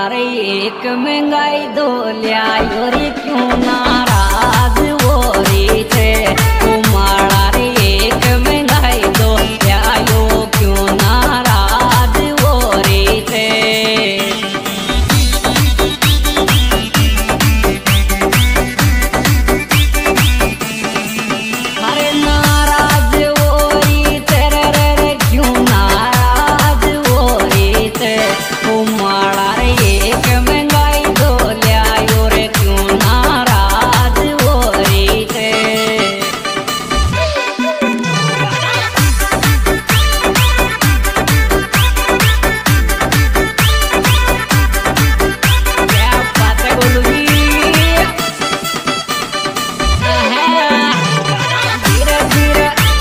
रे एक महंगाई दो ल्यायो रे क्यों नाराज हो रही थे कुमारा रे एक महंगाई दो ल्यायो क्यों नाराज हो रही थे। अरे नाराज हो रही तेरे रे क्यों नाराज हो रही थे कुमारा रे एक महंगाई दो ल्यायो रे क्यों नाराज हो रही थे। क्या बात है गोलू जी, धीरे धीरे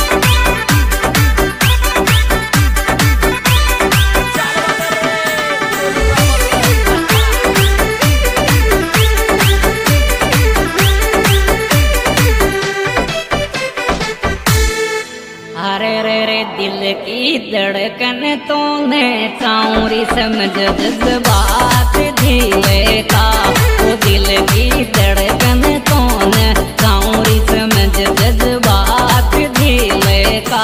अरे रे रे दिल की धड़कन तूने चाऊरी समझ जज्बात दिले का वो दिल की धड़कन तूने चाऊरी समझ जज्बात दिले का।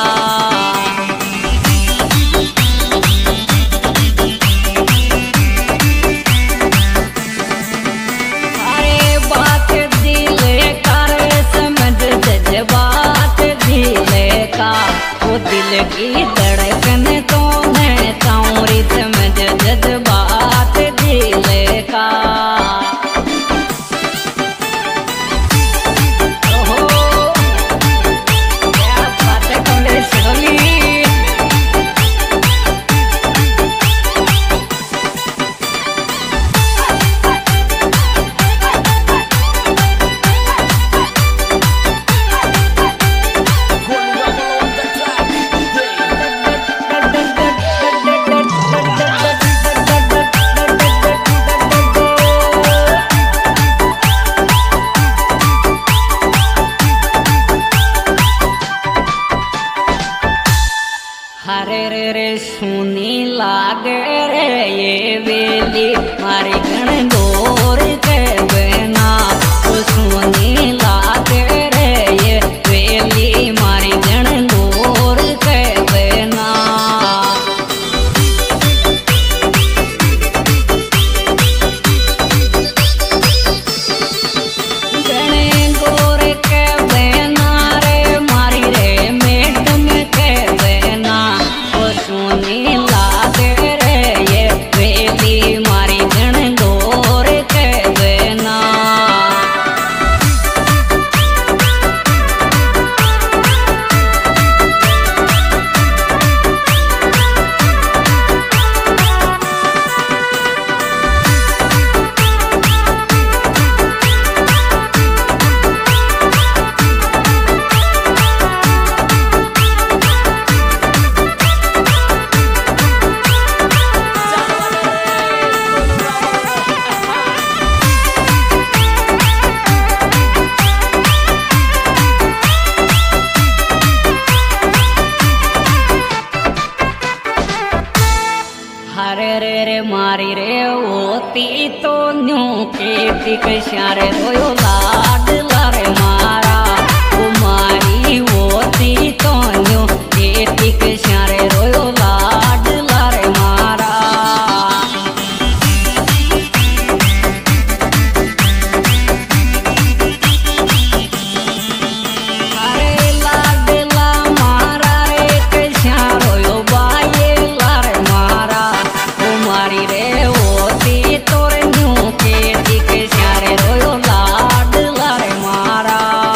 अरे बात दिले कर समझ जज्बात दिले का वो दिल की धड़कन तो है चाऊरी समझ जज्बात दिले का। ओहो क्या बात है कमलेश्वरी। हरे रे रे सुनी लागे रे ये बेली मारी गण गोर के बेना ओ सुनी लागे रे ये बेली मारी गण गोर के बेना। गण गोर के बेना रे मारी रे मैडम के बेना सुनी लागे रे ये बेली मारी गण गोर के बेना। हरे रे रे मारी रे ओती तो न्यू के दिख श्यारे रोयो लाड लारे मारा ओ मारी ओती तो न्यू के दिख श्यारे रोयो लाड लारे मारा। अरे लाडला मारा रे कश्या रोयो बाये लारे मारा ओ मारी रे ओती तोरे न्यू के दिख श्यारे रोयो लाड लारे मारा।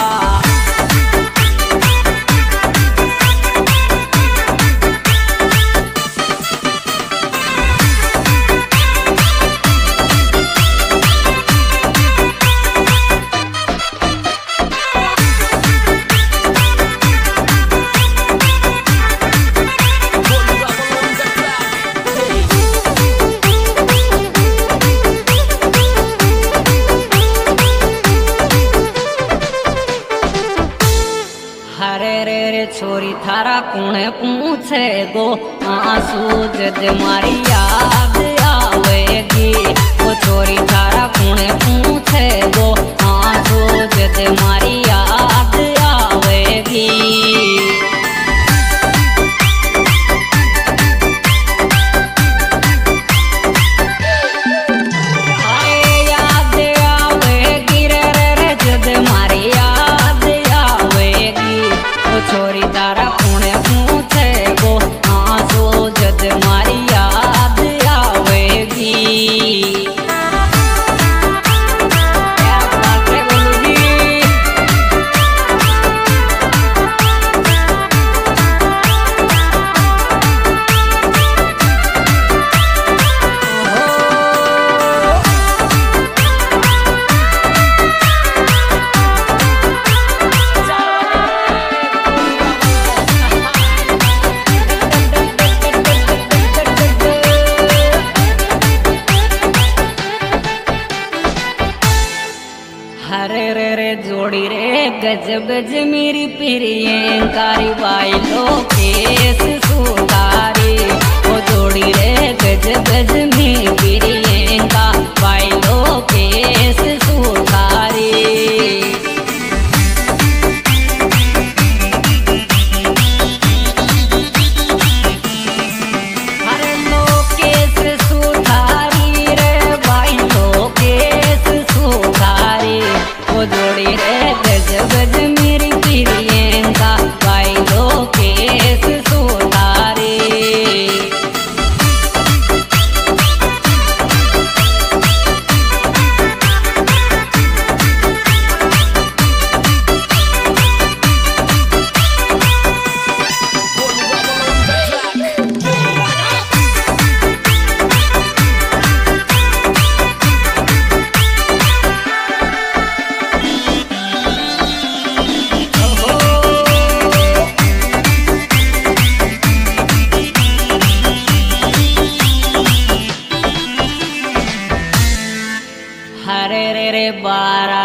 हरे रे रे छोरी थारा कुणे पूछे गो आंसू जद मारी याद आवेगी। जोड़ी रे गजब मेरी प्रियंकारी बाई लो केस सुधारी वो जोड़ी रे गजब मेरी प्रियंका बाई लो केस सुधारी जोड़ी रे गजब मेरी प्रियंका बाई लो केस सुधारी हरे रे रे बारा